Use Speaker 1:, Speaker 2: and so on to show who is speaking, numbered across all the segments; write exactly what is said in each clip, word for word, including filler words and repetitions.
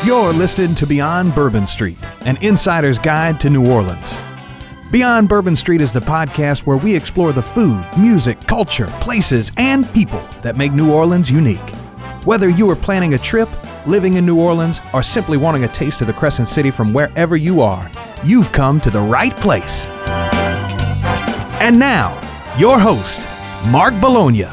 Speaker 1: You're listening to Beyond Bourbon Street, an insider's guide to New Orleans. Beyond Bourbon Street is the podcast where we explore the food, music, culture, places, and people that make New Orleans unique. Whether you are planning a trip, living in New Orleans, or simply wanting a taste of the Crescent City from wherever you are, you've come to the right place. And now, your host, Mark Bologna.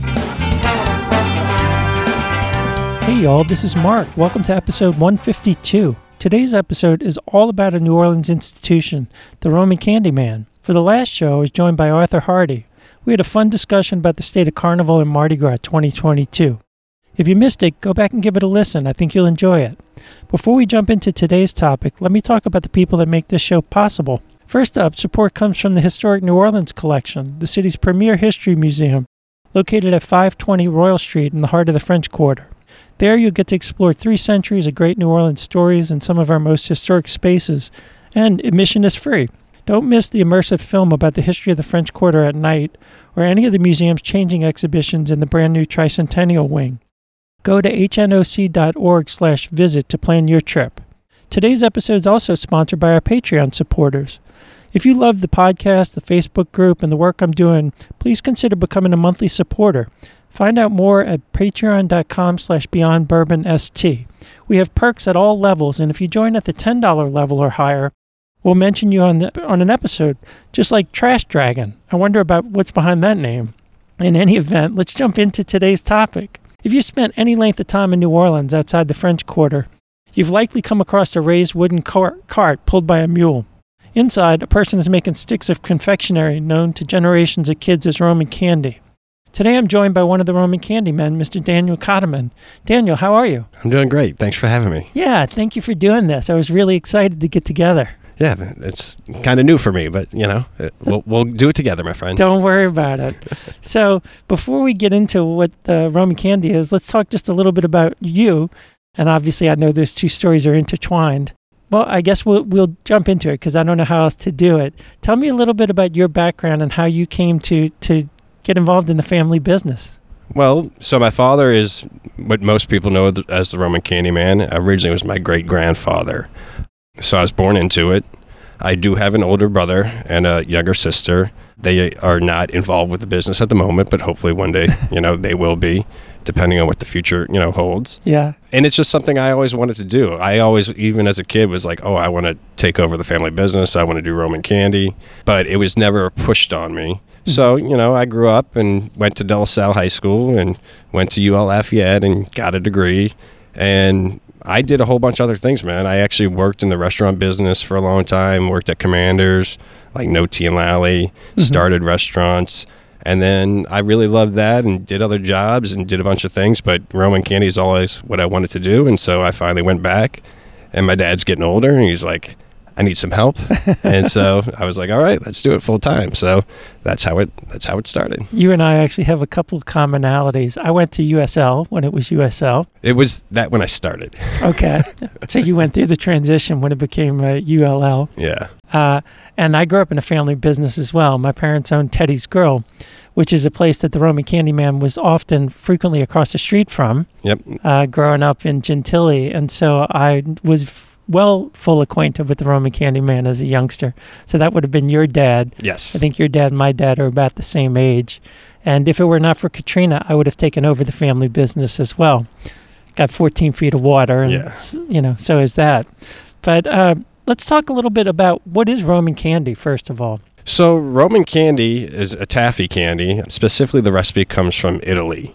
Speaker 2: Hey y'all, this is Mark. Welcome to episode one fifty-two. Today's episode is all about a New Orleans institution, the Roman Candyman. For the last show, I was joined by Arthur Hardy. We had a fun discussion about the state of Carnival and Mardi Gras twenty twenty-two. If you missed it, go back and give it a listen. I think you'll enjoy it. Before we jump into today's topic, let me talk about the people that make this show possible. First up, support comes from the Historic New Orleans Collection, the city's premier history museum, located at five twenty Royal Street in the heart of the French Quarter. There you'll get to explore three centuries of great New Orleans stories and some of our most historic spaces, and admission is free. Don't miss the immersive film about the history of the French Quarter at night, or any of the museum's changing exhibitions in the brand new Tricentennial Wing. Go to H N O C dot org slash visit to plan your trip. Today's episode is also sponsored by our Patreon supporters. If you love the podcast, the Facebook group, and the work I'm doing, please consider becoming a monthly supporter. Find out more at patreon.com slash beyondbourbonst. We have perks at all levels, and if you join at the ten dollars level or higher, we'll mention you on the, on an episode, just like Trash Dragon. I wonder about what's behind that name. In any event, let's jump into today's topic. If you spent any length of time in New Orleans outside the French Quarter, you've likely come across a raised wooden car- cart pulled by a mule. Inside, a person is making sticks of confectionery known to generations of kids as Roman candy. Today I'm joined by one of the Roman candy men, Mister Daniel Cotterman. Daniel, how are you?
Speaker 3: I'm doing great. Thanks for having me.
Speaker 2: Yeah, thank you for doing this. I was really excited to get together.
Speaker 3: Yeah, it's kind of new for me, but, you know, it, we'll, we'll do it together, my friend.
Speaker 2: Don't worry about it. So before we get into what the Roman candy is, let's talk just a little bit about you. And obviously I know those two stories are intertwined. Well, I guess we'll, we'll jump into it because I don't know how else to do it. Tell me a little bit about your background and how you came to, to get involved in the family business.
Speaker 3: Well, so my father is what most people know as the Roman Candyman. Originally, it was my great-grandfather. So I was born into it. I do have an older brother and a younger sister. They are not involved with the business at the moment, but hopefully one day, you know, they will be, depending on what the future, you know, holds.
Speaker 2: Yeah.
Speaker 3: And it's just something I always wanted to do. I always, even as a kid, was like, oh, I want to take over the family business. I want to do Roman candy. But it was never pushed on me. So, you know, I grew up and went to De La Salle High School and went to U L Lafayette and got a degree. And I did a whole bunch of other things, man. I actually worked in the restaurant business for a long time, worked at Commanders, like No Tea and Lally, mm-hmm. started restaurants. And then I really loved that and did other jobs and did a bunch of things. But Roman candy is always what I wanted to do. And so I finally went back. And my dad's getting older, and he's like, I need some help. And so I was like, all right, let's do it full time. So that's how it that's how it started.
Speaker 2: You and I actually have a couple of commonalities. I went to U S L when it was U S L.
Speaker 3: It was that when I started.
Speaker 2: Okay. So you went through the transition when it became uh, U L L.
Speaker 3: Yeah.
Speaker 2: Uh, and I grew up in a family business as well. My parents owned Teddy's Grill, which is a place that the Roman Candyman was often frequently across the street from.
Speaker 3: Yep.
Speaker 2: Uh, growing up in Gentilly. And so I was f- well full acquainted with the Roman Candyman as a youngster. So that would have been your dad.
Speaker 3: Yes.
Speaker 2: I think your dad and my dad are about the same age. And if it were not for Katrina, I would have taken over the family business as well. Got fourteen feet of water, and
Speaker 3: yeah.
Speaker 2: you know, so is that. But uh, let's talk a little bit about what is Roman candy, first of all.
Speaker 3: So Roman candy is a taffy candy. Specifically, the recipe comes from Italy.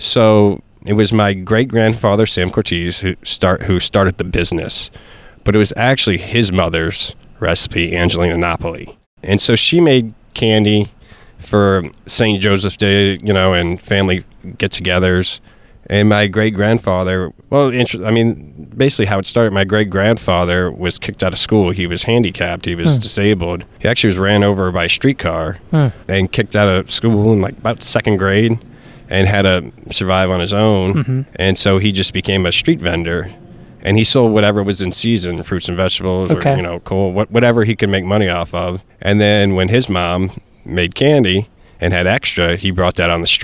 Speaker 3: So it was my great-grandfather, Sam Cortese, who start who started the business. But it was actually his mother's recipe, Angelina Napoli. And so she made candy for Saint Joseph's Day, you know, and family get-togethers. And my great-grandfather, well, I mean, basically how it started, my great-grandfather was kicked out of school. He was handicapped. He was hmm. disabled. He actually was ran over by a streetcar hmm. and kicked out of school in like about second grade and had to survive on his own. Mm-hmm. And so he just became a street vendor. And he sold whatever was in season, fruits and vegetables, okay. or, you know, coal, whatever he could make money off of. And then when his mom made candy and had extra, he brought that on the street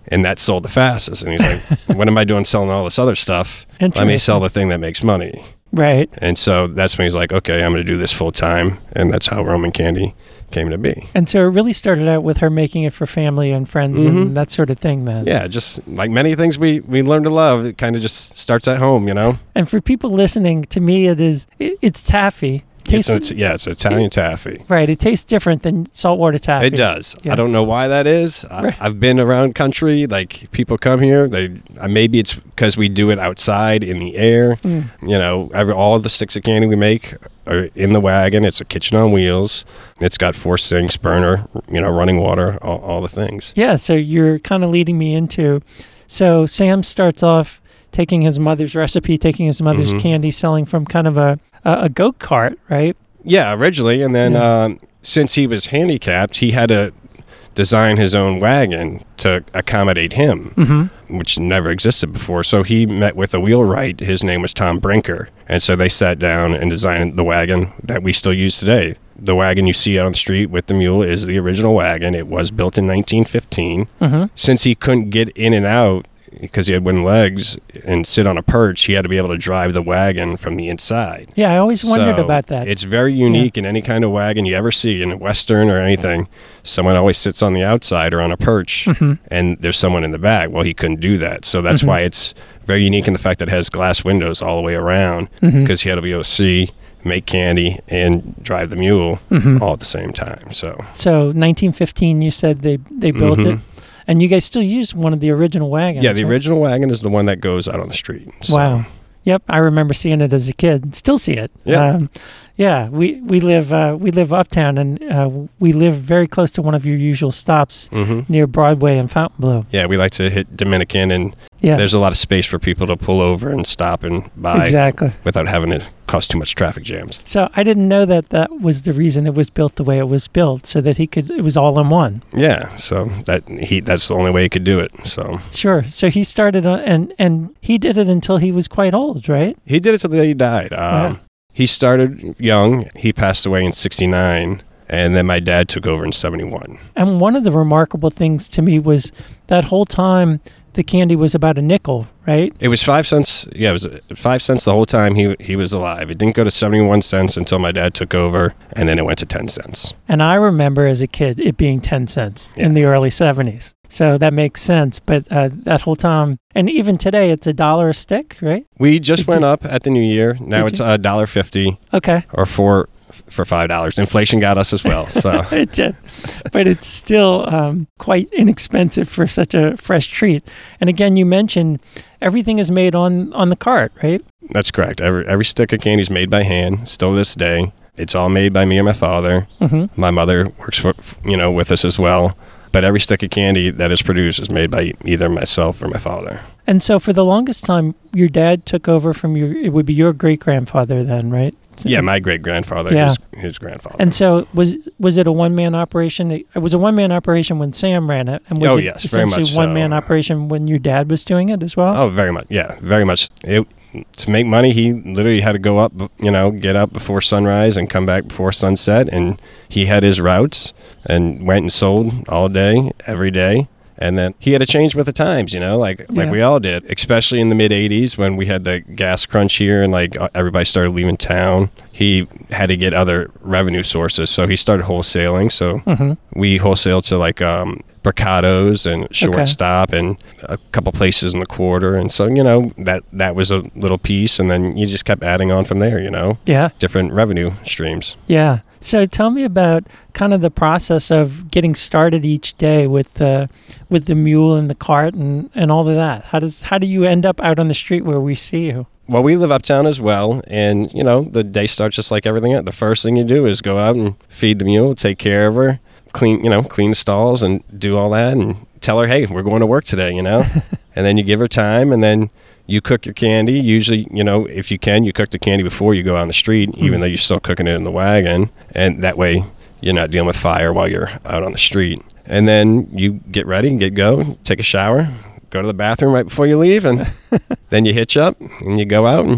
Speaker 3: and that sold the fastest. And he's like, what am I doing selling all this other stuff? Let me sell the thing that makes money.
Speaker 2: Right.
Speaker 3: And so that's when he's like, okay, I'm going to do this full time. And that's how Roman Candy came to be.
Speaker 2: And so it really started out with her making it for family and friends mm-hmm. and that sort of thing then.
Speaker 3: Yeah, just like many things we, we learn to love, it kind of just starts at home, you know?
Speaker 2: And for people listening, to me it is, it, it's taffy.
Speaker 3: Tastes, it's, it's, yeah, it's Italian it, taffy.
Speaker 2: Right. It tastes different than saltwater taffy.
Speaker 3: It does. Yeah. I don't know why that is. I, right. I've been around country. Like, people come here. They uh, maybe it's because we do it outside in the air. Mm. You know, every, all of the sticks of candy we make are in the wagon. It's a kitchen on wheels. It's got four sinks, burner, you know, running water, all, all the things.
Speaker 2: Yeah. So you're kind of leading me into. So Sam starts off taking his mother's recipe, taking his mother's mm-hmm. candy, selling from kind of a, a, a goat cart, right?
Speaker 3: Yeah, originally. And then yeah. um, since he was handicapped, he had to design his own wagon to accommodate him, mm-hmm. which never existed before. So he met with a wheelwright. His name was Tom Brinker. And so they sat down and designed the wagon that we still use today. The wagon you see out on the street with the mule is the original wagon. It was built in nineteen fifteen. Mm-hmm. Since he couldn't get in and out, because he had wooden legs and sit on a perch, he had to be able to drive the wagon from the inside.
Speaker 2: Yeah, I always wondered
Speaker 3: so
Speaker 2: about that.
Speaker 3: It's very unique yeah. in any kind of wagon you ever see, in a Western or anything. Someone always sits on the outside or on a perch, mm-hmm. and there's someone in the back. Well, he couldn't do that. So that's mm-hmm. why it's very unique in the fact that it has glass windows all the way around, because mm-hmm. he had to be able to see, make candy, and drive the mule mm-hmm. all at the same time. So
Speaker 2: so nineteen fifteen, you said they, they built mm-hmm. it? And you guys still use one of the original wagons.
Speaker 3: Yeah, the
Speaker 2: right?
Speaker 3: original wagon is the one that goes out on the street. So.
Speaker 2: Wow. Yep, I remember seeing it as a kid. Still see it.
Speaker 3: Yeah.
Speaker 2: Um, yeah, we we live uh, we live uptown, and uh, we live very close to one of your usual stops mm-hmm. near Broadway and Fontainebleau.
Speaker 3: Yeah, we like to hit Dominican, and
Speaker 2: yeah.
Speaker 3: there's a lot of space for people to pull over and stop and buy
Speaker 2: exactly.
Speaker 3: without having to cause too much traffic jams.
Speaker 2: So I didn't know that that was the reason it was built the way it was built, so that he could. It was all in one.
Speaker 3: Yeah, so that he that's the only way he could do it. So
Speaker 2: sure. So he started, uh, and and he did it until he was quite old, right?
Speaker 3: He did it till the day he died. Um, wow. He started young. He passed away in sixty-nine, and then my dad took over in seventy-one.
Speaker 2: And one of the remarkable things to me was that whole time the candy was about a nickel, right?
Speaker 3: It was five cents. Yeah, it was five cents the whole time he he was alive. It didn't go to seventy-one cents until my dad took over, and then it went to ten cents.
Speaker 2: And I remember as a kid it being ten cents yeah. in the early seventies. So that makes sense. But uh, that whole time, and even today, it's a dollar a stick, right?
Speaker 3: We just Did went you, up at the new year. Now it's a dollar fifty.
Speaker 2: Okay.
Speaker 3: Or four for five dollars. Inflation got us as well. So
Speaker 2: it did, but it's still um, quite inexpensive for such a fresh treat. And again, you mentioned everything is made on on the cart, right?
Speaker 3: That's correct. Every every stick of candy is made by hand. Still to this day, it's all made by me and my father. Mm-hmm. My mother works for you know with us as well. But every stick of candy that is produced is made by either myself or my father.
Speaker 2: And so for the longest time, your dad took over from your, it would be your great-grandfather then, right? So,
Speaker 3: yeah, my great-grandfather, yeah. his, his grandfather.
Speaker 2: And so was was it a one-man operation? It was a one-man operation when Sam ran it. And was
Speaker 3: oh,
Speaker 2: it
Speaker 3: yes, very much
Speaker 2: essentially one-man
Speaker 3: so.
Speaker 2: operation when your dad was doing it as well?
Speaker 3: Oh, very much, yeah, very much. It, to make money, he literally had to go up, you know, get up before sunrise and come back before sunset. And he had his routes and went and sold all day, every day. And then he had to change with the times, you know, like yeah. like we all did, especially in the mid eighties when we had the gas crunch here and like everybody started leaving town. He had to get other revenue sources. So he started wholesaling. So mm-hmm. we wholesale to like um, Bricados and Shortstop okay. and a couple places in the quarter. And so, you know, that, that was a little piece. And then you just kept adding on from there, you know,
Speaker 2: yeah,
Speaker 3: different revenue streams.
Speaker 2: Yeah. So tell me about kind of the process of getting started each day with the with the mule and the cart and, and all of that. How does how do you end up out on the street where we see you?
Speaker 3: Well, we live uptown as well, and you know the day starts just like everything else. The first thing you do is go out and feed the mule, take care of her, clean you know clean the stalls, and do all that, and tell her, hey, we're going to work today, you know. And then you give her time, and then you cook your candy. Usually, you know, if you can, you cook the candy before you go on the street, mm-hmm. even though you're still cooking it in the wagon. And that way, you're not dealing with fire while you're out on the street. And then you get ready and get go, take a shower, go to the bathroom right before you leave, and then you hitch up and you go out and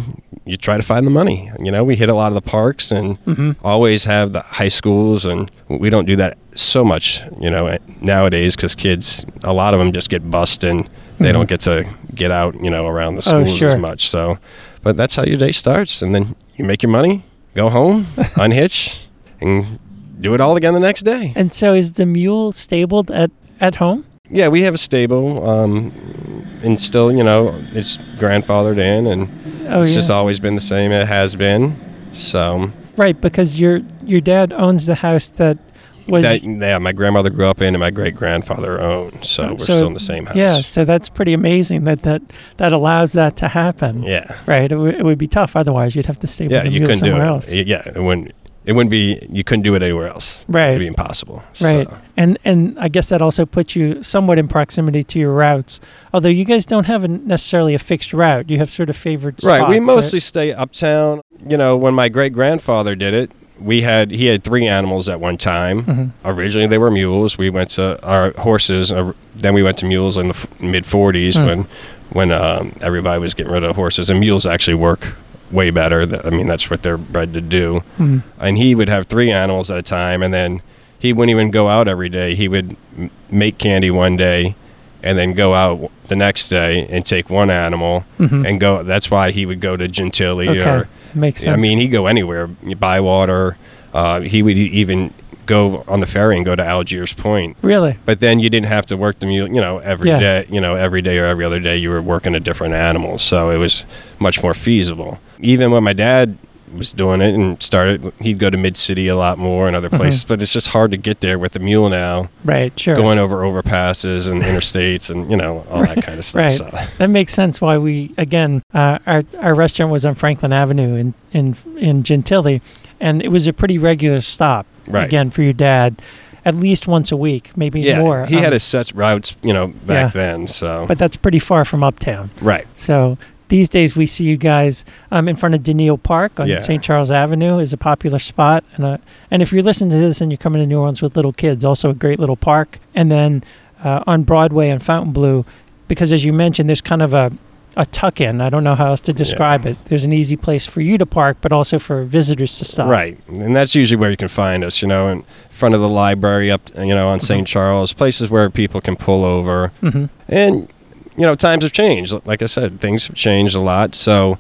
Speaker 3: you try to find the money. You know, we hit a lot of the parks and mm-hmm. always have the high schools, and we don't do that so much, you know, nowadays because kids, a lot of them just get bussed and they mm-hmm. don't get to get out, you know, around the schools
Speaker 2: oh, sure.
Speaker 3: as much. So, but that's how your day starts, and then you make your money, go home, unhitch, and do it all again the next day.
Speaker 2: And so is the mule stabled at, at home?
Speaker 3: Yeah, we have a stable, um, and still, you know, it's grandfathered in, and
Speaker 2: oh,
Speaker 3: it's
Speaker 2: yeah.
Speaker 3: just always been the same. It has been, so.
Speaker 2: Right, because your your dad owns the house that was.
Speaker 3: That, yeah, my grandmother grew up in, and my great grandfather owned, so we're
Speaker 2: so,
Speaker 3: still in the same house.
Speaker 2: Yeah, so that's pretty amazing that that, that allows that to happen.
Speaker 3: Yeah,
Speaker 2: right. It, w- it would be tough otherwise. You'd have to stable
Speaker 3: yeah,
Speaker 2: the
Speaker 3: you
Speaker 2: mule
Speaker 3: couldn't do
Speaker 2: somewhere
Speaker 3: it.
Speaker 2: else.
Speaker 3: Yeah, it wouldn't. It wouldn't be. You couldn't do it anywhere else.
Speaker 2: Right.
Speaker 3: It'd be impossible.
Speaker 2: Right.
Speaker 3: So.
Speaker 2: And and I guess that also puts you somewhat in proximity to your routes. Although you guys don't have a, necessarily a fixed route. You have sort of favored spots.
Speaker 3: Right. We mostly
Speaker 2: right?
Speaker 3: stay uptown. You know, when my great grandfather did it, we had he had three animals at one time. Mm-hmm. Originally, they were mules. We went to our horses. Uh, then we went to mules in the f- mid forties mm. when when um, everybody was getting rid of horses. And mules actually work way better. I mean, that's what they're bred to do. Mm-hmm. And he would have three animals at a time, and then he wouldn't even go out every day. He would m- make candy one day and then go out the next day and take one animal mm-hmm. and go. That's why he would go to Gentilly.
Speaker 2: Okay.
Speaker 3: Or
Speaker 2: makes sense.
Speaker 3: I mean, he'd go anywhere, Bywater. Uh, he would even go on the ferry and go to Algiers Point.
Speaker 2: Really?
Speaker 3: But then you didn't have to work the mule, you know, every
Speaker 2: yeah.
Speaker 3: day, you know, every day or every other day you were working a different animal. So it was much more feasible. Even when my dad was doing it and started, he'd go to Mid-City a lot more and other places, mm-hmm. but it's just hard to get there with the mule now.
Speaker 2: Right, sure.
Speaker 3: Going over overpasses and interstates and, you know, all
Speaker 2: right.
Speaker 3: that kind of stuff.
Speaker 2: Right.
Speaker 3: So.
Speaker 2: That makes sense why we, again, uh, our our restaurant was on Franklin Avenue in, in, in Gentilly, and it was a pretty regular stop, right. again, for your dad. At least once a week, maybe
Speaker 3: yeah,
Speaker 2: more.
Speaker 3: He
Speaker 2: um,
Speaker 3: had his set routes, you know, back yeah. then. So,
Speaker 2: but that's pretty far from uptown.
Speaker 3: Right.
Speaker 2: So these days we see you guys um, in front of Deneal Park on
Speaker 3: yeah.
Speaker 2: Saint Charles Avenue is a popular spot. And uh, and if you're listening to this and you're coming to New Orleans with little kids, also a great little park. And then uh, on Broadway and Fontainebleau, because as you mentioned, there's kind of a a tuck-in. I don't know how else to describe yeah. it. There's an easy place for you to park, but also for visitors to stop.
Speaker 3: Right. And that's usually where you can find us, you know, in front of the library up, you know, on Saint Mm-hmm. Charles, places where people can pull over. Mm-hmm. And, you know, times have changed. Like I said, things have changed a lot. So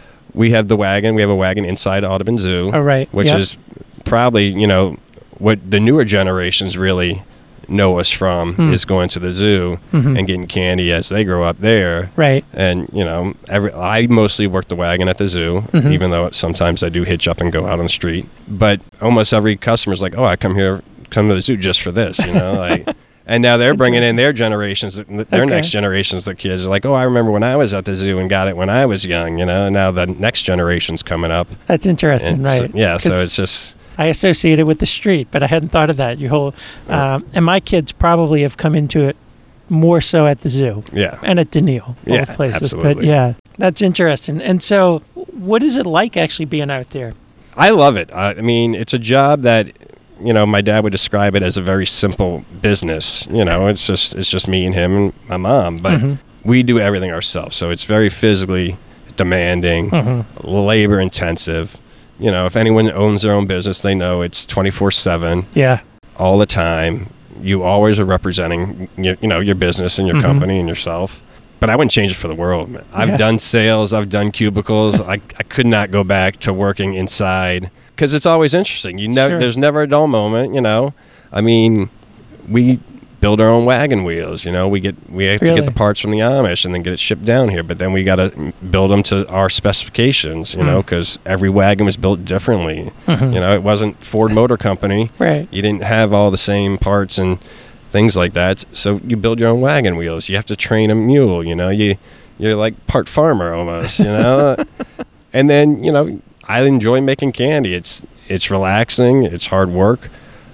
Speaker 3: we have the wagon. We have a wagon inside Audubon Zoo.
Speaker 2: Oh, right.
Speaker 3: Which
Speaker 2: yep.
Speaker 3: is probably, you know, what the newer generations really know us from mm. is going to the zoo mm-hmm. and getting candy as they grow up there.
Speaker 2: Right.
Speaker 3: And, you know, every I mostly work the wagon at the zoo, mm-hmm. even though sometimes I do hitch up and go out on the street. But almost every customer's like, oh, I come here, come to the zoo just for this, you know, like. And now they're bringing in their generations, their okay. next generations of kids. Like, oh, I remember when I was at the zoo and got it when I was young, you know, and now the next generation's coming up.
Speaker 2: That's interesting,
Speaker 3: and
Speaker 2: right.
Speaker 3: So, yeah, so it's just...
Speaker 2: I associate it with the street, but I hadn't thought of that. Your whole, um, and my kids probably have come into it more so at the zoo,
Speaker 3: yeah,
Speaker 2: and at Deneal, both
Speaker 3: yeah,
Speaker 2: places.
Speaker 3: Absolutely.
Speaker 2: But yeah, that's interesting. And so, what is it like actually being out there?
Speaker 3: I love it. I, I mean, it's a job that, you know, my dad would describe it as a very simple business. You know, it's just it's just me and him and my mom, but mm-hmm. we do everything ourselves. So it's very physically demanding, mm-hmm. labor intensive. You know, if anyone owns their own business, they know it's twenty-four seven.
Speaker 2: Yeah.
Speaker 3: All the time. You always are representing, your, you know, your business and your mm-hmm. company and yourself. But I wouldn't change it for the world. I've yeah. done sales. I've done cubicles. I, I could not go back to working inside because it's always interesting. You know,
Speaker 2: sure.
Speaker 3: There's never a dull moment, you know. I mean, we build our own wagon wheels, you know. We get we have
Speaker 2: really?
Speaker 3: to get the parts from the Amish and then get it shipped down here, but then we got to build them to our specifications, you mm. know, because every wagon was built differently. Mm-hmm. You know, it wasn't Ford Motor Company.
Speaker 2: Right.
Speaker 3: You didn't have all the same parts and things like that. So you build your own wagon wheels. You have to train a mule, you know. You you're like part farmer almost, you know. And then, you know, I enjoy making candy. It's it's relaxing, it's hard work.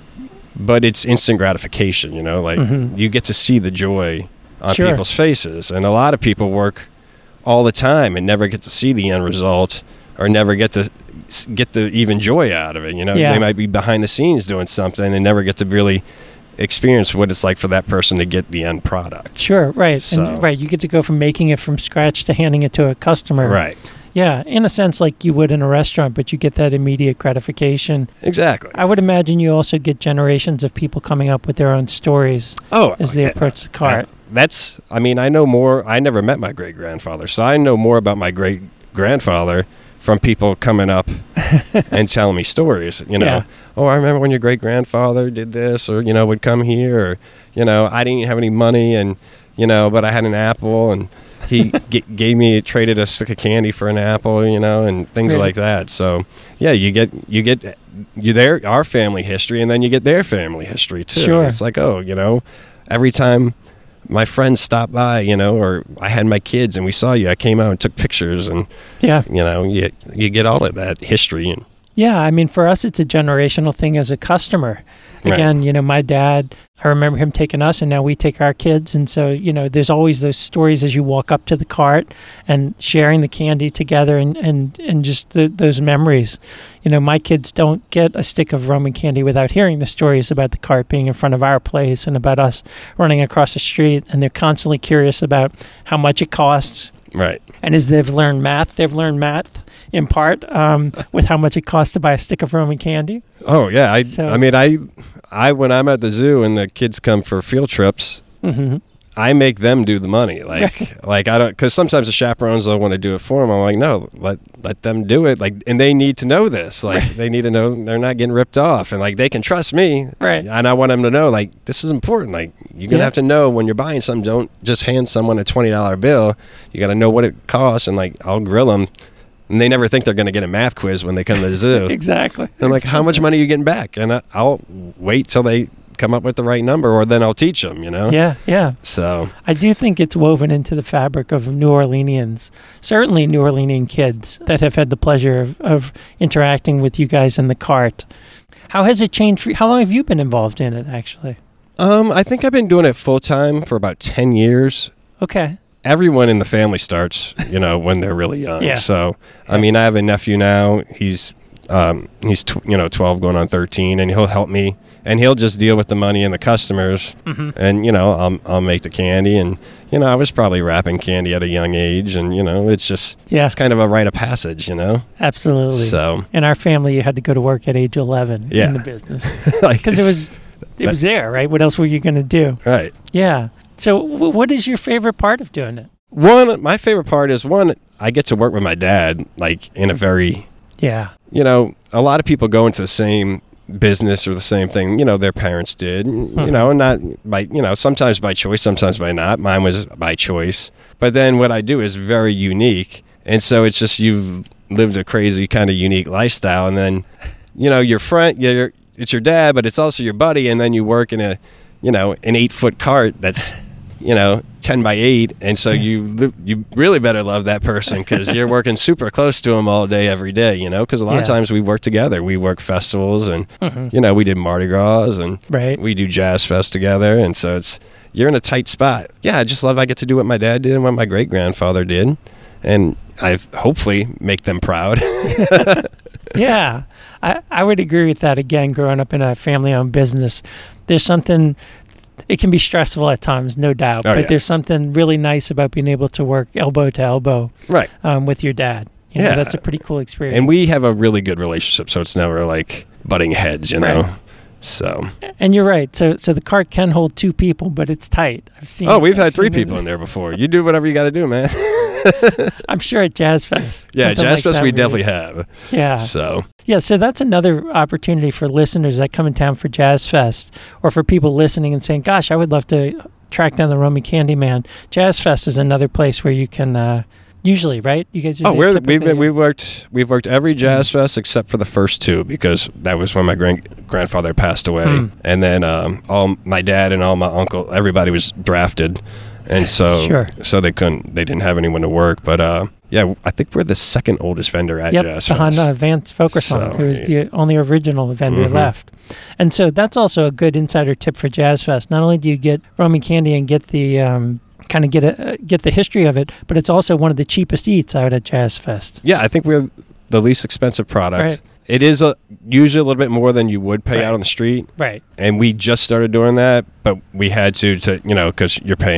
Speaker 3: But it's instant gratification, you know, like mm-hmm. you get to see the joy on
Speaker 2: sure.
Speaker 3: people's faces. And a lot of people work all the time and never get to see the end result or never get to get the even joy out of it. You know,
Speaker 2: yeah.
Speaker 3: they might be behind the scenes doing something and never get to really experience what it's like for that person to get the end product.
Speaker 2: Sure, right.
Speaker 3: So,
Speaker 2: and right, you get to go from making it from scratch to handing it to a customer.
Speaker 3: Right.
Speaker 2: Yeah, in a sense like you would in a restaurant, but you get that immediate gratification.
Speaker 3: Exactly.
Speaker 2: I would imagine you also get generations of people coming up with their own stories
Speaker 3: Oh,
Speaker 2: as they
Speaker 3: yeah.
Speaker 2: approach the cart.
Speaker 3: That's, I mean, I know more. I never met my great-grandfather, so I know more about my great-grandfather from people coming up and telling me stories, you know.
Speaker 2: Yeah.
Speaker 3: Oh, I remember when your great-grandfather did this, or, you know, would come here, or, you know, I didn't have any money, and, you know, but I had an apple, and he g- gave me, traded a stick of candy for an apple, you know, and things
Speaker 2: Really?
Speaker 3: like that. So, yeah, you get, you get, you their, our family history, and then you get their family history, too.
Speaker 2: Sure.
Speaker 3: It's like, oh, you know, every time my friends stopped by, you know, or I had my kids and we saw you, I came out and took pictures, and,
Speaker 2: Yeah.
Speaker 3: you know, you, you get all of that history. And
Speaker 2: Yeah, I mean, for us, it's a generational thing as a customer.
Speaker 3: Right.
Speaker 2: Again, you know, my dad, I remember him taking us, and now we take our kids. And so, you know, there's always those stories as you walk up to the cart and sharing the candy together, and, and, and just the, those memories. You know, my kids don't get a stick of Roman candy without hearing the stories about the cart being in front of our place and about us running across the street. And they're constantly curious about how much it costs.
Speaker 3: right.
Speaker 2: And as they've learned math, they've learned math in part um, with how much it costs to buy a stick of Roman candy.
Speaker 3: Oh yeah, I
Speaker 2: So-
Speaker 3: I mean I I when I'm at the zoo and the kids come for field trips,
Speaker 2: Mm-hmm.
Speaker 3: I make them do the money. Like
Speaker 2: Right.
Speaker 3: like I don't, because sometimes the chaperones don't want to do it for them. I'm like, no, let let them do it. Like, and they need to know this. Like
Speaker 2: Right.
Speaker 3: they need to know they're not getting ripped off, and like they can trust me.
Speaker 2: Right.
Speaker 3: And I want them to know, like, this is important. Like, you're gonna
Speaker 2: Yeah.
Speaker 3: have to know when you're buying something. Don't just hand someone a twenty dollar bill. You got to know what it costs, and like I'll grill them. And they never think they're going to get a math quiz when they come to the zoo.
Speaker 2: Exactly.
Speaker 3: And I'm like, how much money are you getting back? And I, I'll wait till they come up with the right number, or then I'll teach them, you know?
Speaker 2: Yeah, yeah.
Speaker 3: So,
Speaker 2: I do think it's woven into the fabric of New Orleanians, certainly New Orleanian kids that have had the pleasure of, of interacting with you guys in the cart. How has it changed for you? How long have you been involved in it, actually?
Speaker 3: um, I think I've been doing it full time for about ten years.
Speaker 2: Okay.
Speaker 3: Everyone in the family starts, you know, when they're really young.
Speaker 2: Yeah.
Speaker 3: So, I mean, I have a nephew now. He's, um, he's tw- you know, twelve going on thirteen, and he'll help me, and he'll just deal with the money and the customers,
Speaker 2: Mhm.
Speaker 3: and you know, I'll I'll make the candy, and you know, I was probably wrapping candy at a young age, and you know, it's just
Speaker 2: Yeah,
Speaker 3: it's kind of a rite of passage, you know.
Speaker 2: absolutely.
Speaker 3: So,
Speaker 2: In our family, you had to go to work at age eleven
Speaker 3: Yeah.
Speaker 2: in the business
Speaker 3: like,
Speaker 2: because it was it was there, right? What else were you going to do?
Speaker 3: right.
Speaker 2: Yeah. So, w- what is your favorite part of doing it?
Speaker 3: One, my favorite part is one, I get to work with my dad, like in a very,
Speaker 2: Yeah.
Speaker 3: you know, a lot of people go into the same business or the same thing, you know, their parents did,
Speaker 2: Hmm.
Speaker 3: you know, and not by, you know, sometimes by choice, sometimes by not. Mine was by choice. But then what I do is very unique. And so it's just, you've lived a crazy kind of unique lifestyle. And then, you know, your friend, your, it's your dad, but it's also your buddy. And then you work in a, you know, an eight foot cart that's, you know, ten by eight, and so you li- you really better love that person because you're working super close to them all day, every day, you know, because a lot
Speaker 2: Yeah.
Speaker 3: of times we work together. We work festivals, and,
Speaker 2: Mhm.
Speaker 3: you know, we did Mardi Gras, and
Speaker 2: Right.
Speaker 3: we do Jazz Fest together, and so it's, you're in a tight spot. Yeah, I just love I get to do what my dad did and what my great-grandfather did, and I hopefully make them proud.
Speaker 2: Yeah, I, I would agree with that. Again, growing up in a family-owned business, there's something, it can be stressful at times, no doubt,
Speaker 3: Oh,
Speaker 2: but
Speaker 3: yeah.
Speaker 2: there's something really nice about being able to work elbow to elbow
Speaker 3: Right.
Speaker 2: um, with your dad. You know,
Speaker 3: Yeah.
Speaker 2: that's a pretty cool experience.
Speaker 3: And we have a really good relationship, so it's never like butting heads, you know?
Speaker 2: Right.
Speaker 3: So.
Speaker 2: And you're right. So so the cart can hold two people, but it's tight. I've seen.
Speaker 3: Oh, we've
Speaker 2: I've
Speaker 3: had three
Speaker 2: seen it.
Speaker 3: people in there before. You do whatever you got to do, man.
Speaker 2: I'm sure at Jazz Fest.
Speaker 3: Yeah,
Speaker 2: something
Speaker 3: Jazz
Speaker 2: like
Speaker 3: Fest
Speaker 2: that
Speaker 3: we
Speaker 2: would-
Speaker 3: definitely have.
Speaker 2: Yeah.
Speaker 3: So,
Speaker 2: Yeah, so that's another opportunity for listeners that come in town for Jazz Fest, or for people listening and saying, gosh, I would love to track down the Roman Candy Man. Jazz Fest is another place where you can, uh, usually, right? You guys
Speaker 3: oh,
Speaker 2: usually
Speaker 3: we're
Speaker 2: typically-
Speaker 3: we've been, we've worked we've worked every Jazz Fest except for the first two because that was when my grand grandfather passed away,
Speaker 2: Hmm.
Speaker 3: and then um, all my dad and all my uncle, everybody was drafted, and so
Speaker 2: Sure.
Speaker 3: so they couldn't they didn't have anyone to work. But uh, yeah, I think we're the second oldest vendor at
Speaker 2: Yep,
Speaker 3: Jazz
Speaker 2: behind
Speaker 3: Fest.
Speaker 2: uh, Vance Fokerson,
Speaker 3: So,
Speaker 2: who is the only original vendor
Speaker 3: Mhm.
Speaker 2: left. And so that's also a good insider tip for Jazz Fest. Not only do you get Roman candy and get the um, kind of get a, uh, get the history of it, but it's also one of the cheapest eats out at Jazz Fest.
Speaker 3: Yeah, I think we're the least expensive product.
Speaker 2: Right.
Speaker 3: It is a, usually a little bit more than you would pay
Speaker 2: Right.
Speaker 3: out on the street.
Speaker 2: Right.
Speaker 3: And we just started doing that, but we had to, to you know, because you're paying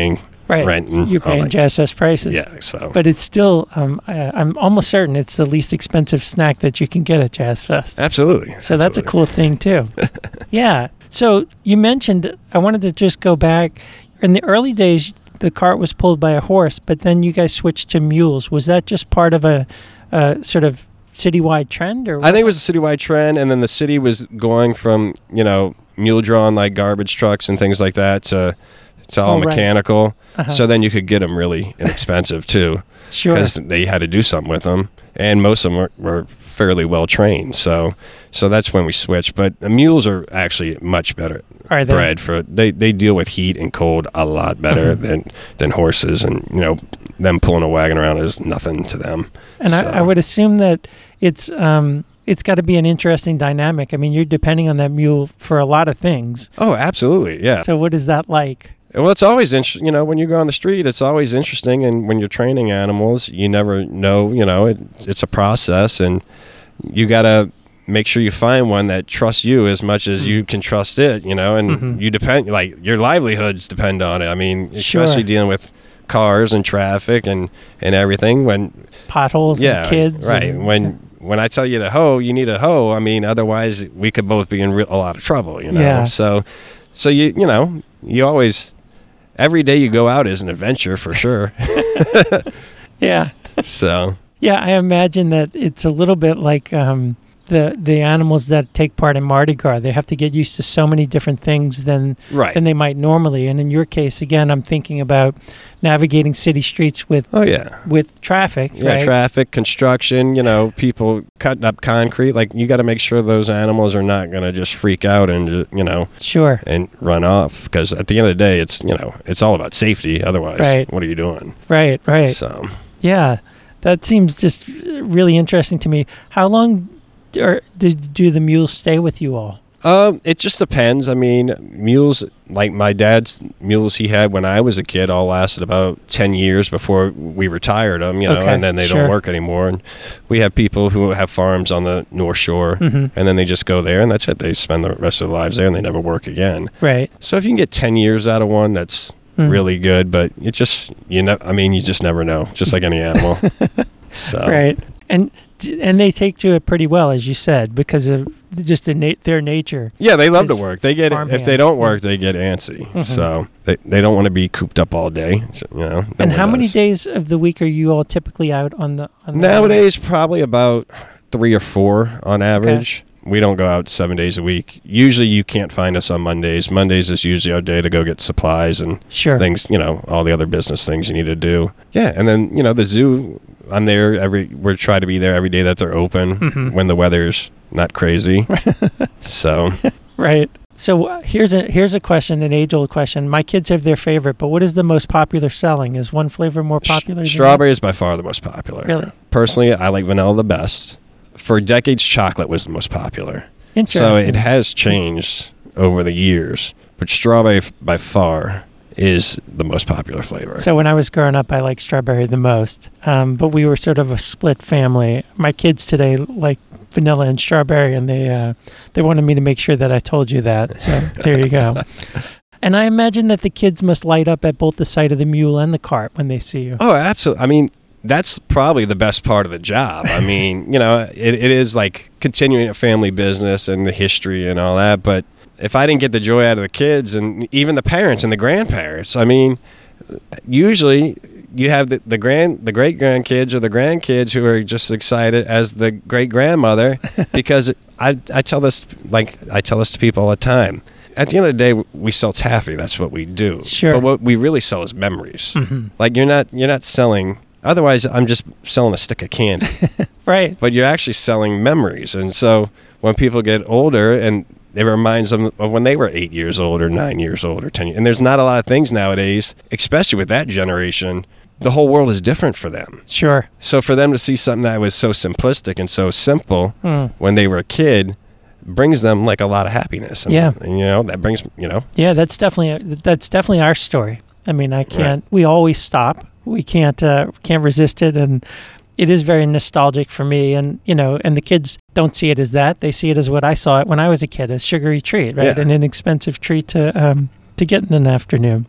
Speaker 2: right.
Speaker 3: rent. And
Speaker 2: You're paying
Speaker 3: all that.
Speaker 2: Jazz Fest prices.
Speaker 3: Yeah, so.
Speaker 2: But it's still, um, I, I'm almost certain it's the least expensive snack that you can get at Jazz Fest.
Speaker 3: Absolutely.
Speaker 2: So that's a
Speaker 3: absolutely.
Speaker 2: cool thing, too. Yeah. So you mentioned, I wanted to just go back. In the early days, the cart was pulled by a horse, but then you guys switched to mules. Was that just part of a, a sort of citywide trend? Or what?
Speaker 3: I think it was a citywide trend, and then the city was going from, you know, mule-drawn like garbage trucks and things like that to, to all
Speaker 2: Oh, right.
Speaker 3: mechanical.
Speaker 2: Uh-huh.
Speaker 3: So then you could get them really inexpensive, too.
Speaker 2: Sure.
Speaker 3: Because they had to do something with them, and most of them were, were fairly well trained. So, so that's when we switched. But the mules are actually much better
Speaker 2: Are they?
Speaker 3: bred for. They they deal with heat and cold a lot better
Speaker 2: Mhm.
Speaker 3: than than horses, and you know, them pulling a wagon around is nothing to them.
Speaker 2: And I,
Speaker 3: So-
Speaker 2: I would assume that it's um, it's got to be an interesting dynamic. I mean, you're depending on that mule for a lot of things.
Speaker 3: Oh, absolutely, yeah.
Speaker 2: So what is that like?
Speaker 3: Well, it's always interesting. You know, when you go on the street, it's always interesting. And when you're training animals, you never know. You know, it, it's a process, and you got to make sure you find one that trusts you as much as you can trust it. You know, and
Speaker 2: Mhm.
Speaker 3: you depend, like your livelihoods depend on it. I mean,
Speaker 2: Sure.
Speaker 3: especially dealing with cars and traffic and and everything. When
Speaker 2: Potholes
Speaker 3: yeah,
Speaker 2: and kids.
Speaker 3: right?
Speaker 2: and-
Speaker 3: when when I tell you to hoe, you need a hoe. I mean, otherwise we could both be in real, a lot of trouble. You know,
Speaker 2: Yeah.
Speaker 3: so so you you know you always. Every day you go out is an adventure for sure.
Speaker 2: yeah.
Speaker 3: So
Speaker 2: Yeah, I imagine that it's a little bit like um, the the animals that take part in Mardi Gras. They have to get used to so many different things than
Speaker 3: right.
Speaker 2: than they might normally. And in your case, again, I'm thinking about navigating city streets with
Speaker 3: Oh yeah.
Speaker 2: with traffic.
Speaker 3: Yeah,
Speaker 2: right?
Speaker 3: traffic, construction, you know, people cutting up concrete. Like you got to make sure those animals are not going to just freak out and ju- you know
Speaker 2: Sure.
Speaker 3: and run off, because at the end of the day, it's you know it's all about safety. Otherwise,
Speaker 2: Right.
Speaker 3: what are you doing?
Speaker 2: Right. Right.
Speaker 3: So
Speaker 2: Yeah, that seems just really interesting to me. How long or did do the mules stay with you all?
Speaker 3: Um, it just depends. I mean, mules, like my dad's mules he had when I was a kid, all lasted about ten years before we retired them, you know,
Speaker 2: Okay,
Speaker 3: and then they
Speaker 2: sure.
Speaker 3: don't work anymore. And we have people who have farms on the North Shore,
Speaker 2: Mm-hmm.
Speaker 3: and then they just go there, and that's it. They spend the rest of their lives there, and they never work again.
Speaker 2: Right.
Speaker 3: So if you can get ten years out of one, that's
Speaker 2: Mm.
Speaker 3: really good, but it just, you know, I mean, you just never know, just like any animal. So,
Speaker 2: Right. And and they take to it pretty well, as you said, because of just the na- their nature.
Speaker 3: yeah, they love to
Speaker 2: As
Speaker 3: work. They get
Speaker 2: farm
Speaker 3: if they
Speaker 2: hands,
Speaker 3: don't
Speaker 2: yeah.
Speaker 3: work, they get antsy.
Speaker 2: Mhm.
Speaker 3: So they they don't want to be cooped up all day. so, You know. no
Speaker 2: And
Speaker 3: one
Speaker 2: how many
Speaker 3: does.
Speaker 2: days of the week are you all typically out on the? On the
Speaker 3: Nowadays, probably about three or four on average. We don't go out seven days a week. Usually, you can't find us on Mondays. Mondays is usually our day to go get supplies and
Speaker 2: Sure.
Speaker 3: things, you know, all the other business things you need to do. Yeah, and then, you know, the zoo, I'm there every, we're trying to be there every day that they're open
Speaker 2: Mhm.
Speaker 3: when the weather's not crazy. So,
Speaker 2: Right. So uh, here's a here's a question, an age-old question. My kids have their favorite, but what is the most popular selling? Is one flavor more popular?
Speaker 3: sh-
Speaker 2: than
Speaker 3: strawberry is by far the most popular.
Speaker 2: the other? Really
Speaker 3: Personally, I like vanilla the best. For decades, chocolate was the most popular.
Speaker 2: interesting.
Speaker 3: So it has changed over the years, but strawberry f- by far is the most popular flavor.
Speaker 2: So when I was growing up, I liked strawberry the most. Um, but we were sort of a split family. My kids today like vanilla and strawberry, and they uh, they wanted me to make sure that I told you that. So there you go. And I imagine that the kids must light up at both the sight of the mule and the cart when they see you.
Speaker 3: Oh, absolutely. I mean, that's probably the best part of the job. I mean, you know, it, it is like continuing a family business and the history and all that. But if I didn't get the joy out of the kids and even the parents and the grandparents, I mean, usually you have the, the grand, the great grandkids or the grandkids who are just excited as the great grandmother, because I, I tell this, like I tell this to people all the time. At the end of the day, we sell taffy. That's what we do.
Speaker 2: Sure.
Speaker 3: But what we really sell is memories.
Speaker 2: Hmm.
Speaker 3: Like you're not, you're not selling. Otherwise, I'm just selling a stick of candy.
Speaker 2: Right.
Speaker 3: But you're actually selling memories. And so when people get older, and it reminds them of when they were eight years old or nine years old or ten years. And there's not a lot of things nowadays, especially with that generation. The whole world is different for them.
Speaker 2: Sure.
Speaker 3: So for them to see something that was so simplistic and so simple
Speaker 2: Mm.
Speaker 3: when they were a kid brings them like a lot lot of happiness. And,
Speaker 2: Yeah.
Speaker 3: and, you know, that brings, you know.
Speaker 2: Yeah, that's definitely that's definitely our story. I mean, I can't. We always stop. We can't uh, can't resist it, and it is very nostalgic for me. And you know, and the kids don't see it as that. They see it as what I saw it when I was a kid, a sugary treat, right?
Speaker 3: Yeah.
Speaker 2: An inexpensive treat to um, to get in an afternoon.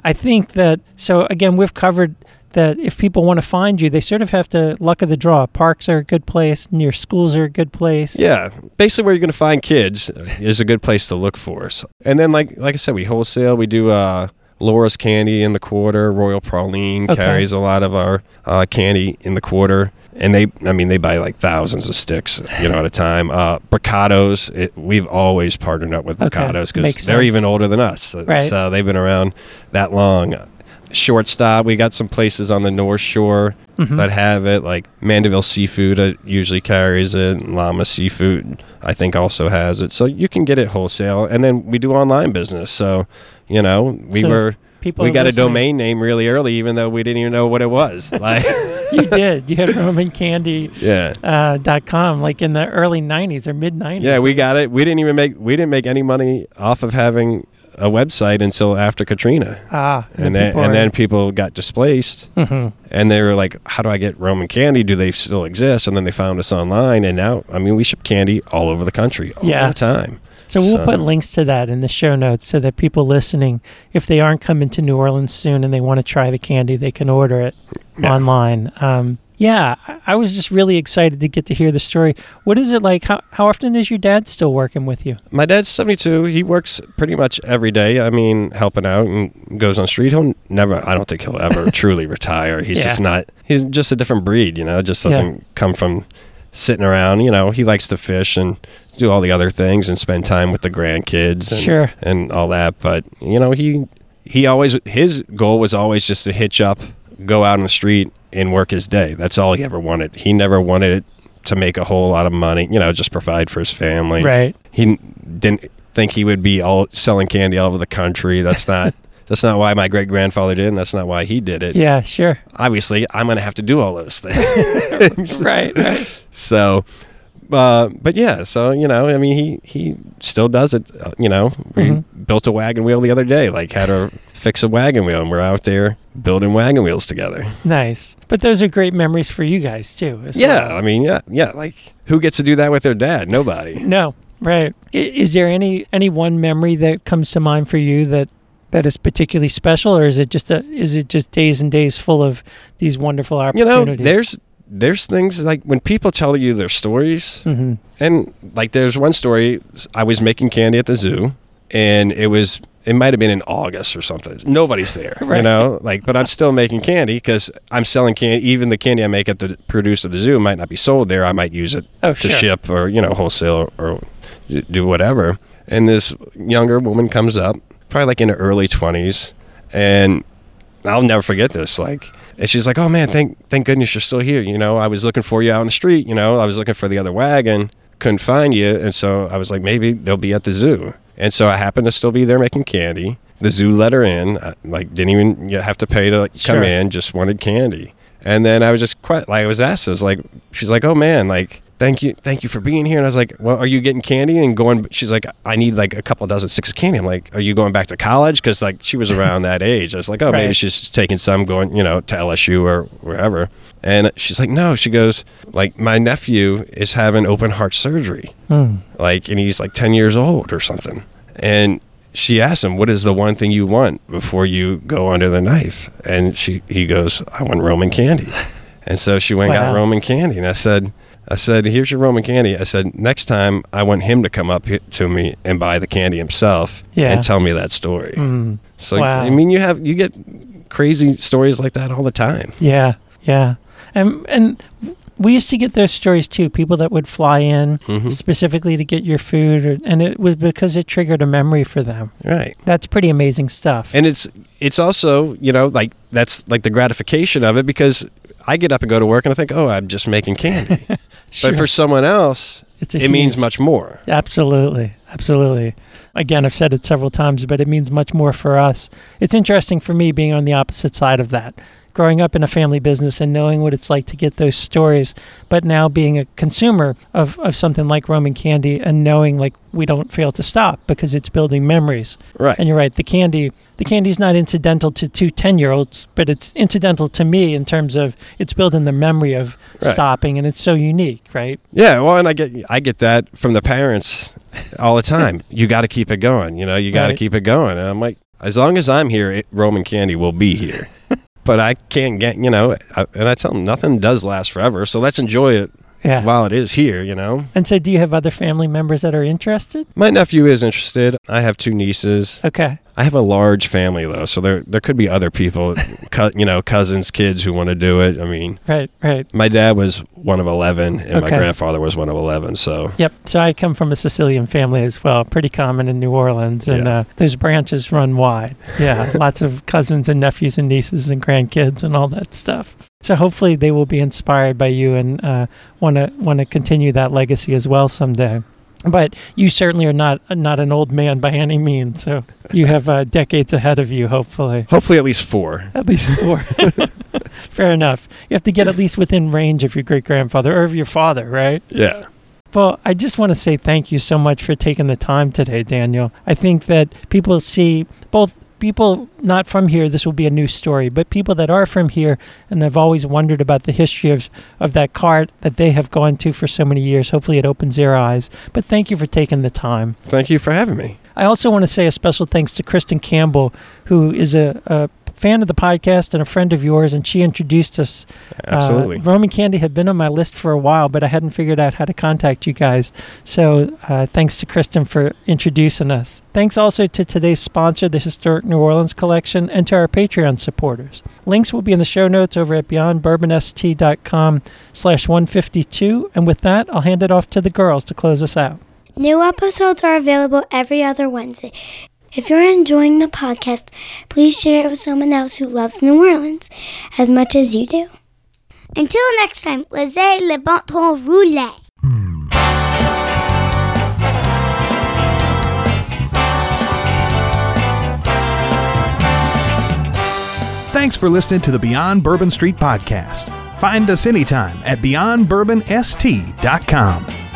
Speaker 2: I think that, so again, we've covered that if people want to find you, they sort of have to luck of the draw. Parks are a good place. Near schools are a good place.
Speaker 3: Yeah. Basically where you're going to find kids is a good place to look for. So, and then, like like I said, we wholesale. We do uh, Laura's Candy in the quarter. Royal Praline
Speaker 2: Okay.
Speaker 3: carries a lot of our uh, candy in the quarter. And they, I mean, they buy like thousands of sticks, you know, at a time. Uh, Bricados, it, we've always partnered up with
Speaker 2: Okay.
Speaker 3: Bricados because
Speaker 2: Makes
Speaker 3: they're
Speaker 2: sense.
Speaker 3: even older than us. So,
Speaker 2: Right.
Speaker 3: so they've been around that long. Shortstop, we got some places on the North Shore
Speaker 2: Mhm.
Speaker 3: that have it, like Mandeville Seafood uh, usually carries it. Llama Seafood, I think, also has it. So you can get it wholesale. And then we do online business. So, you know, we
Speaker 2: So if
Speaker 3: were...
Speaker 2: people
Speaker 3: We
Speaker 2: are
Speaker 3: got
Speaker 2: listening-
Speaker 3: a domain name really early, even though we didn't even know what it was. Like,
Speaker 2: You did. You had Roman Candy
Speaker 3: yeah,
Speaker 2: uh, dot com like in the early nineties or mid nineties.
Speaker 3: yeah, we got it. We didn't even make we didn't make any money off of having a website until after Katrina,
Speaker 2: Ah,
Speaker 3: and then
Speaker 2: people
Speaker 3: and
Speaker 2: are-
Speaker 3: then people got displaced,
Speaker 2: Mhm.
Speaker 3: and they were like, "How do I get Roman Candy? Do they still exist?" And then they found us online, and now, I mean, we ship candy all over the country all
Speaker 2: Yeah.
Speaker 3: the time.
Speaker 2: So we'll
Speaker 3: So-
Speaker 2: put links to that in the show notes so that people listening, if they aren't coming to New Orleans soon and they want to try the candy, they can order it
Speaker 3: Yeah.
Speaker 2: online. Um, yeah, I- I was just really excited to get to hear the story. What is it like? How, how often is your dad still working with you?
Speaker 3: My dad's seventy-two. He works pretty much every day. I mean, helping out and goes on the street. He'll never, I don't think he'll ever truly retire. He's
Speaker 2: Yeah.
Speaker 3: just not, he's just a different breed, you know, just doesn't
Speaker 2: Yeah.
Speaker 3: come from sitting around. You know, he likes to fish and do all the other things and spend time with the grandkids and,
Speaker 2: Sure.
Speaker 3: and all that. But, you know, he, he always, his goal was always just to hitch up, go out on the street and work his day. That's all he ever wanted. He never wanted it to make a whole lot of money, you know, just provide for his family.
Speaker 2: Right.
Speaker 3: He n- didn't think he would be all selling candy all over the country. That's not that's not why my great grandfather did, and that's not why he did it.
Speaker 2: Yeah, sure.
Speaker 3: Obviously, I'm going to have to do all those things.
Speaker 2: Right, right.
Speaker 3: So, uh, but yeah, so you know, I mean, he he still does it. Uh, you know, we
Speaker 2: Mhm.
Speaker 3: built a wagon wheel the other day. Like, had to fix a wagon wheel, and we're out there building wagon wheels together.
Speaker 2: Nice. But those are great memories for you guys, too. as
Speaker 3: Yeah,
Speaker 2: well.
Speaker 3: I mean, yeah, yeah. Like, who gets to do that with their dad? Nobody.
Speaker 2: No, right. I- Is there any any one memory that comes to mind for you that that is particularly special, or is it just a is it just days and days full of these wonderful
Speaker 3: You know,
Speaker 2: opportunities?
Speaker 3: there's there's things like when people tell you their stories,
Speaker 2: hmm
Speaker 3: and like there's one story. I was making candy at the zoo, and it was it might have been in August or something. Nobody's there,
Speaker 2: Right.
Speaker 3: you know. Like, but I'm still making candy because I'm selling candy. Even the candy I make at the produce at the zoo might not be sold there. I might use it
Speaker 2: Oh,
Speaker 3: to
Speaker 2: sure.
Speaker 3: ship or you know wholesale or do whatever. And this younger woman comes up, probably like in her early twenties, and I'll never forget this. Like, and she's like, "Oh man, thank thank goodness you're still here. You know, I was looking for you out on the street. You know, I was looking for the other wagon, couldn't find you, and so I was like, maybe they'll be at the zoo. And so I happened to still be there making candy. The zoo let her in. I, like, didn't even you have to pay to like, come
Speaker 2: Sure.
Speaker 3: in. Just wanted candy. And then I was just quite like I was asked. I was like, she's like, "Oh man, like." Thank you, thank you for being here. And I was like, "Well, are you getting candy and going?" She's like, "I need like a couple dozen sticks of candy." I'm like, "Are you going back to college?" Because like she was around that age. I was like, "Oh, maybe
Speaker 2: Right.
Speaker 3: she's just taking some, going, you know, to L S U or wherever." And she's like, "No." She goes, "Like my nephew is having open heart surgery,
Speaker 2: Mm.
Speaker 3: like, and he's like ten years old or something." And she asked him, "What is the one thing you want before you go under the knife?" And she he goes, "I want Roman candy." And so she went and
Speaker 2: Wow.
Speaker 3: got Roman candy, and I said. I said, "Here's your Roman candy." I said, "Next time, I want him to come up hi- to me and buy the candy himself
Speaker 2: Yeah.
Speaker 3: and tell me that story."
Speaker 2: Mm.
Speaker 3: So,
Speaker 2: Wow.
Speaker 3: I mean, you have you get crazy stories like that all the time.
Speaker 2: Yeah, yeah. And and we used to get those stories too. People that would fly in
Speaker 3: Mhm.
Speaker 2: specifically to get your food, or, and it was because it triggered a memory for them.
Speaker 3: Right.
Speaker 2: That's pretty amazing stuff.
Speaker 3: And it's it's also, you know, like that's like the gratification of it because I get up and go to work and I think, "Oh, I'm just making candy."
Speaker 2: Sure.
Speaker 3: But for someone else,
Speaker 2: It's a
Speaker 3: it means
Speaker 2: huge-
Speaker 3: much more.
Speaker 2: Absolutely. Absolutely. Again, I've said it several times, but it means much more for us. It's interesting for me being on the opposite side of that. Growing up in a family business and knowing what it's like to get those stories, but now being a consumer of, of something like Roman candy and knowing like we don't fail to stop because it's building memories.
Speaker 3: Right.
Speaker 2: And you're right, the candy the candy's not incidental to two ten-year-olds, but it's incidental to me in terms of it's building the memory of
Speaker 3: Right.
Speaker 2: stopping, and it's so unique, right?
Speaker 3: Yeah, well, and I get I get that from the parents all the time. You got to keep it going. You know, you got to
Speaker 2: Right.
Speaker 3: keep it going. And I'm like, As long as I'm here, it, Roman Candy will be here. But I can't get, you know, I, and I tell them nothing does last forever, so let's enjoy it
Speaker 2: Yeah.
Speaker 3: while it is here, you know.
Speaker 2: And so do you have other family members that are interested?
Speaker 3: My nephew is interested. I have two nieces.
Speaker 2: Okay.
Speaker 3: I have a large family, though, so there there could be other people, co- you know, cousins, kids who want to do it. I mean,
Speaker 2: Right, right.
Speaker 3: my dad was one of eleven, and my
Speaker 2: Okay.
Speaker 3: grandfather was one of eleven, so...
Speaker 2: Yep. So I come from a Sicilian family as well, pretty common in New Orleans, and
Speaker 3: Yeah.
Speaker 2: uh, those branches run wide. Yeah, lots of cousins and nephews and nieces and grandkids and all that stuff. So hopefully they will be inspired by you and want to want to continue that legacy as well someday. But you certainly are not not an old man by any means, so you have uh, decades ahead of you, hopefully.
Speaker 3: Hopefully at least four.
Speaker 2: At least four. Fair enough. You have to get at least within range of your great-grandfather or of your father, right?
Speaker 3: Yeah.
Speaker 2: Well, I just want to say thank you so much for taking the time today, Daniel. I think that people see, both people not from here, this will be a new story, but people that are from here and have always wondered about the history of, of that cart that they have gone to for so many years. Hopefully it opens their eyes. But thank you for taking the time.
Speaker 3: Thank you for having me.
Speaker 2: I also want to say a special thanks to Kristen Campbell, who is a, a fan of the podcast and a friend of yours, and she introduced us.
Speaker 3: Absolutely.
Speaker 2: Uh, Roman Candy had been on my list for a while, but I hadn't figured out how to contact you guys. So uh, thanks to Kristen for introducing us. Thanks also to today's sponsor, the Historic New Orleans Collection, and to our Patreon supporters. Links will be in the show notes over at beyond bourbon s t dot com slash one fifty-two. And with that, I'll hand it off to the girls to close us out.
Speaker 4: New episodes are available every other Wednesday. If you're enjoying the podcast, please share it with someone else who loves New Orleans as much as you do. Until next time, laissez le bon temps rouler.
Speaker 1: Thanks for listening to the Beyond Bourbon Street podcast. Find us anytime at beyond bourbon s t dot com.